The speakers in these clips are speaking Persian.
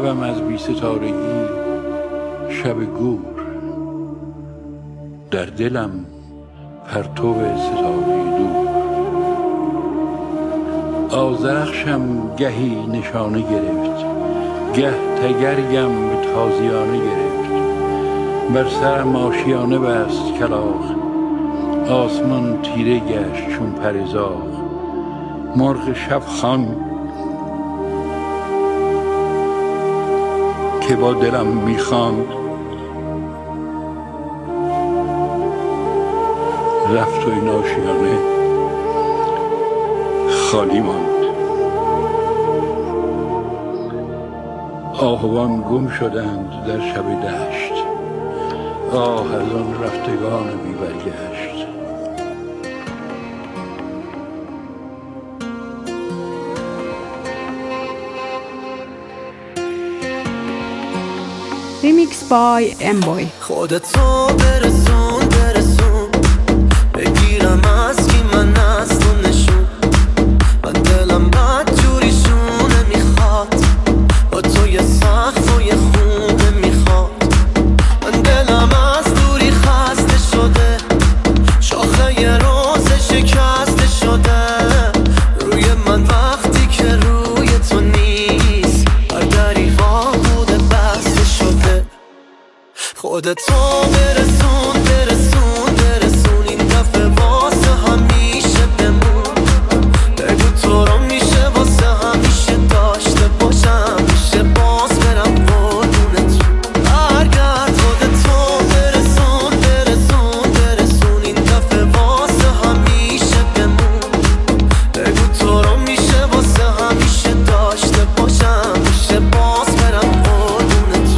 شبم از بی ستارگی شب گور، در دلم پرتو ستاره دور. آذرخشم گهی نشانه گرفت، گه تگرگم به تازیانه گرفت. بر سرم آشیانه بست کلاغ، آسمان تیره گشت چون پر زاغ. مرغ شبخوان که با دلم میخواند، رفت و این آشیانه خالی ماند. آهوان گم شدند در شب دشت، آه از آن رفتگان بی برگشت. Remix by M-Boy. خودتو برسون بگیرم از کی من از تو نشون. من دلم بد جوریشونه میخواد، با تو یه سقف و یه خونه میخواد. من دلم از دوری خسته شده، شاخه یه روز شکسته شده. روی من وقتی که روی تو نیست، هر دریغا بوده بسته شده. خودتو برسون این دفعه واسه همیشه بمون. بگو تو رو میشه واسه همیشه داشته باشم، میشه باز برم قربونت. برگرد خودتو برسون این دفعه واسه همیشه بمون. بگو تو رو میشه واسه همیشه داشته باشم، میشه باز برم قربونت.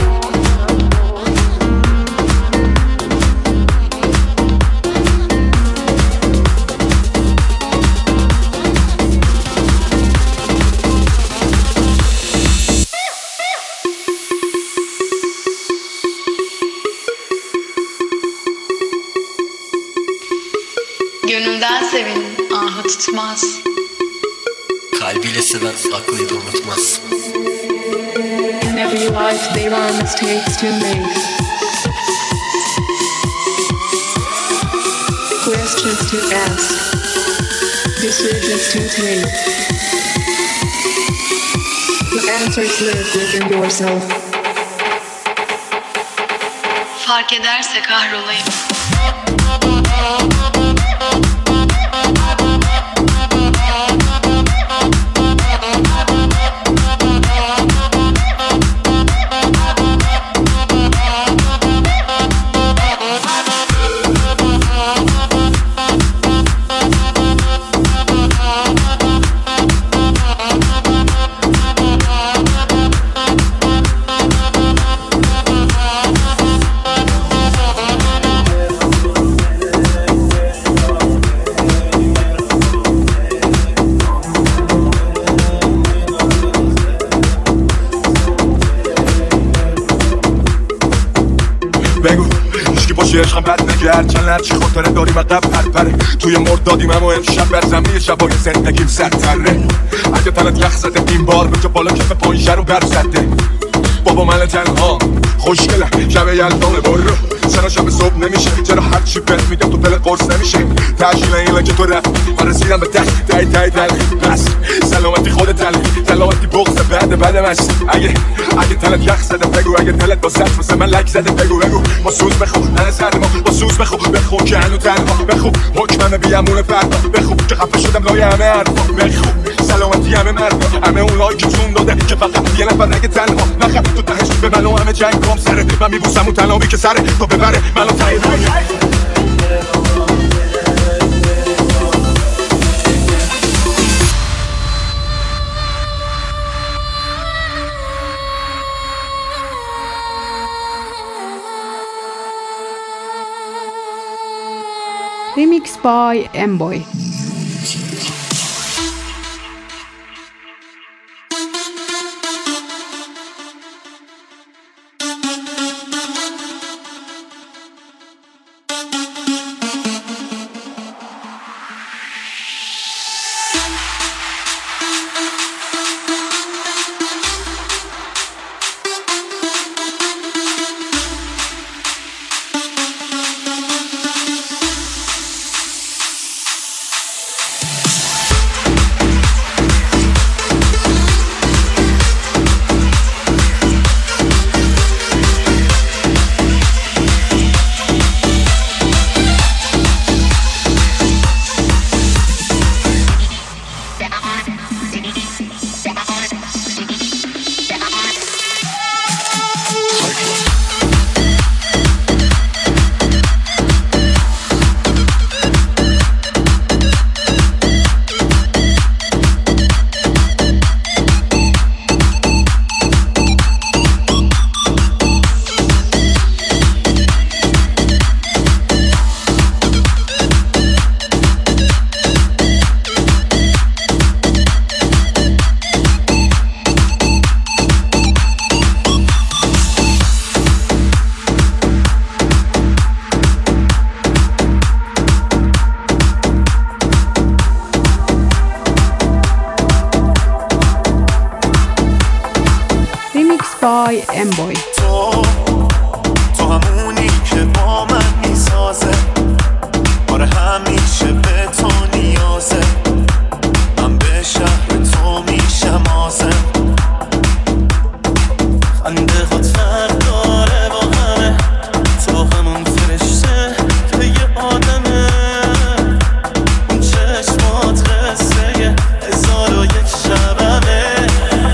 Gönülden sevin, ahı tutmaz. Kalbiyle seven aklıyla unutmaz. In every life there are mistakes to make, questions to ask, decisions to take. The answers live within yourself. Fark ederse kahrolayım. عشقم بد نگرد چند لرچی خاطره داریم عقب پرپره. توی مردادیم اما امشب بر زمین شبای زندگیم سرتره. اگه تنت یخ زده این بار به جا بالا کف پایشه رو بر زده. بابا من تنها خوشگلم شب یلدانه برو سنا شب صبح نمیشه. چرا هرچی بهت میگم تو دلت قرص نمیشه. تشکیل اینه که تو رفت من رسیدم به ته بس سلامتی خودت سلامتی بغض بعد مست. اگه تلت یخ زده بگو، اگه تلت با سطح مثل من لک زده بگو. با سوز بخو نه سر ما با سوز بخو که هنو تنها بخو حکمم بیامون فردا بخو که خفه شدم لای همه حرفا بخو سلامتی همه مردا همه اون لایی که چون داده که فقط یه نفر نگه تنها نخم تو تهش به من و همه جنگ کام سره. من میبوسم اون تنابی که سره تا ببره منو تایی Remix by M-Boy. امبوی. تو همونی که با من میسازه، آره همیشه به تو نیازه، من به شهر تو میشم آزم، خنده خود فرق داره با همه، تو همون فرشته که یه آدمه، اون چشمات قصه 1001 شبمه،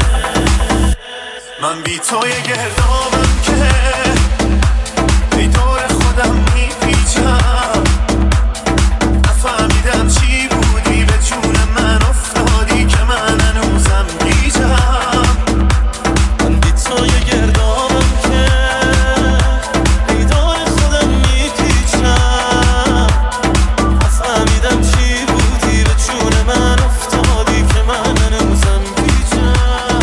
من بی تو یه گردابم که ای دور خودم میپیچم، نفهمیدم چی بودی به جون من افتادی که من هنوزم گیجم، من بی تو یه گردابم که ای دور خودم میپیچم، نفهمیدم چی بودی به جون من افتادی که من هنوزم گیجم.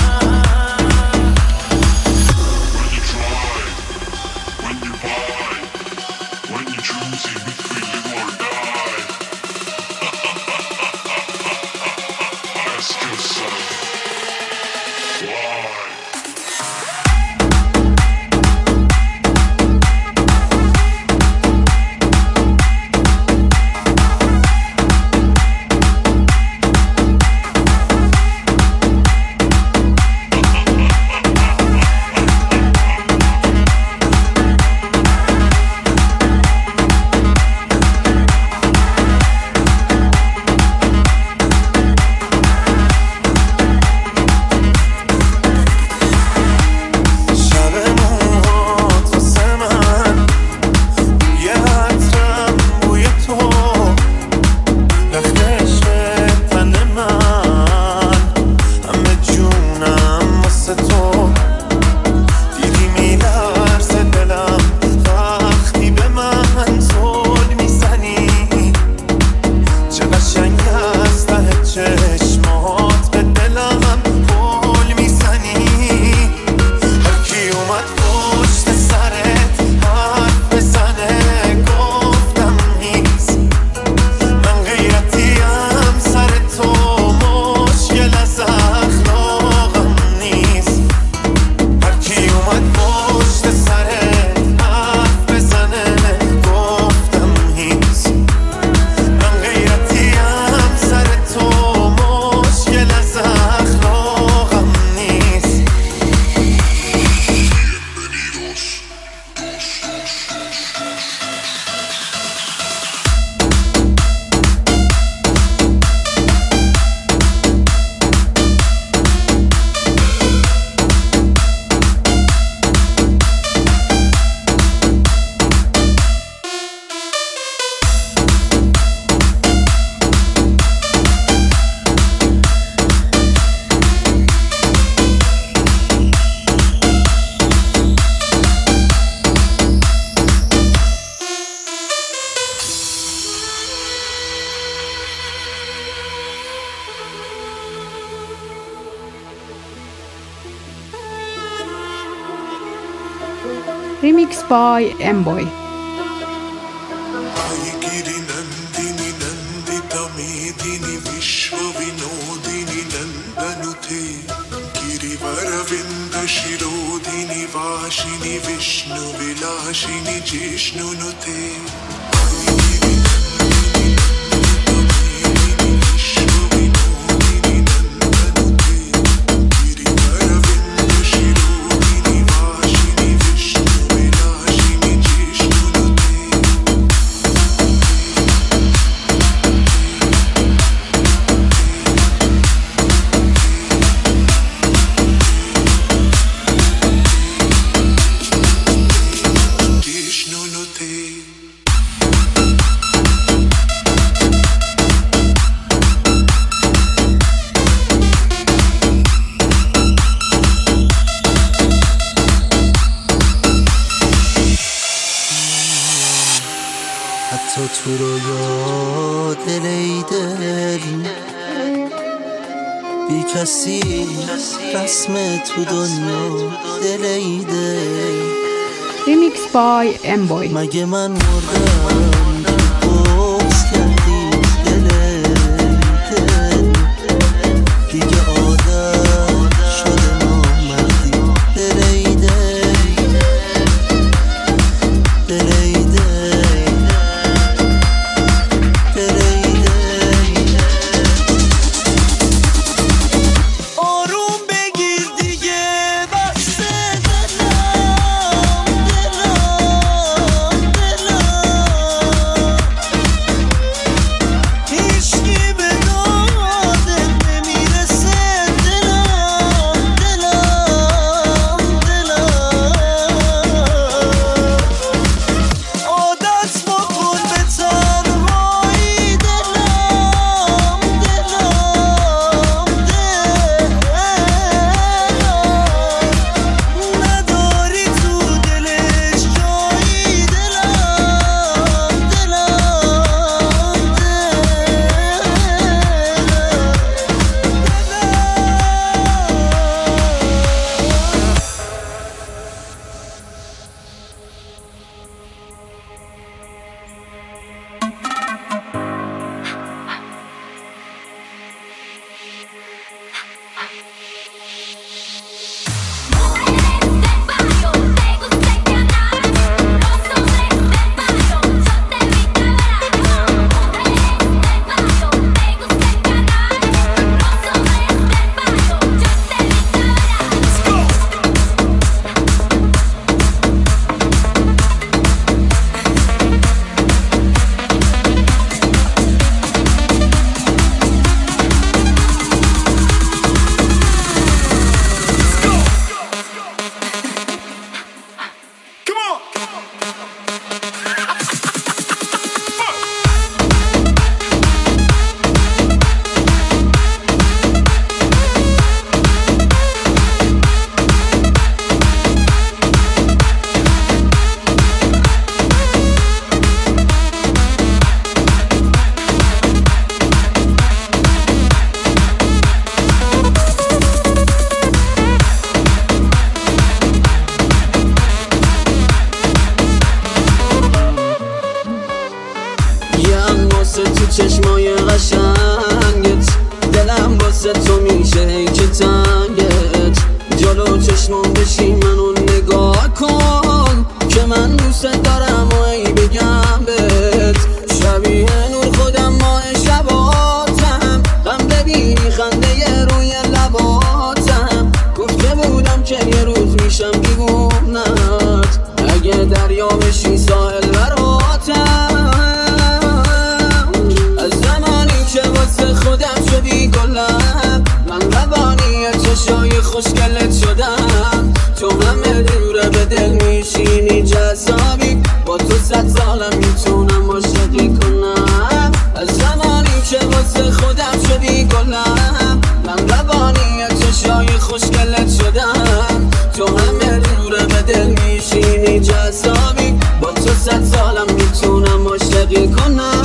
Remix by Emboy. حتی تو رو یاد دل بی کسی رسم تو دنیا دل Remix by Emboy. مگه من مردم بغض کردی دل دیگه عادت شده نامردی دل چشمای قشنگت، دلم واسه تو میشه ای که تنگت. جلو چشمم بشی منو نگاه کن که من دوست دارم و ای بگم بهت. شبیه نور خودم ماه شباتم، غم ببینی خنده روی لباتم. گفته بودم که یه روز میشم دیوونت، اگه دریا بشی ساحل براتم. از زمانی که واسه خودم شدی گلم، من روانی چشای خوشگلت شدم. تو همه دوره به دل میشینی جذابی، با تو 100 سالم میتونم عاشقی کنم. از زمانی که واسه خودم شدی گلم، من روانی چشای خوشگلت شدم. تو همه دوره به دل میشینی جذابی، با تو 100 سالم میتونم عاشقی کنم.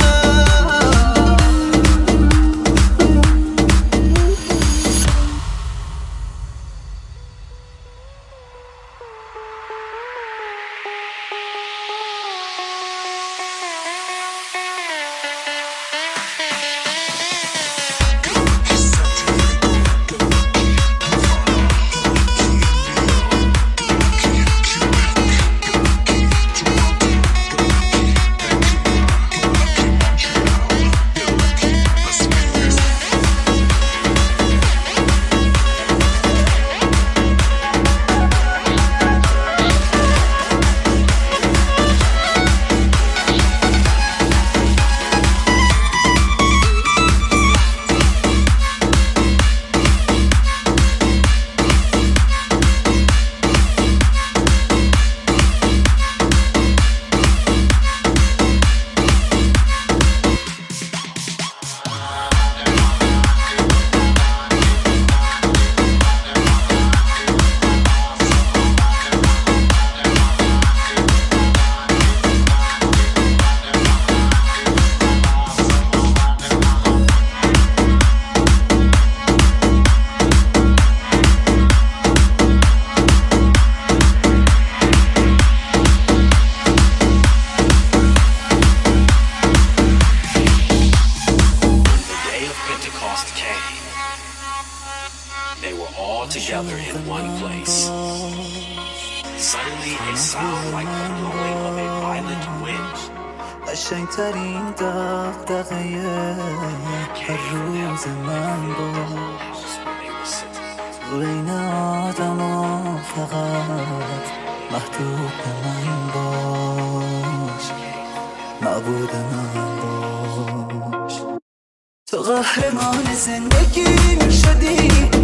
Together in one place. Suddenly a sound like the blowing of a violent wind. قشنگترین دغدغه هر روز من باش، بین آدما فقط محدود به من باش، معبود من باش. تو قهرمان زندگی میشدی،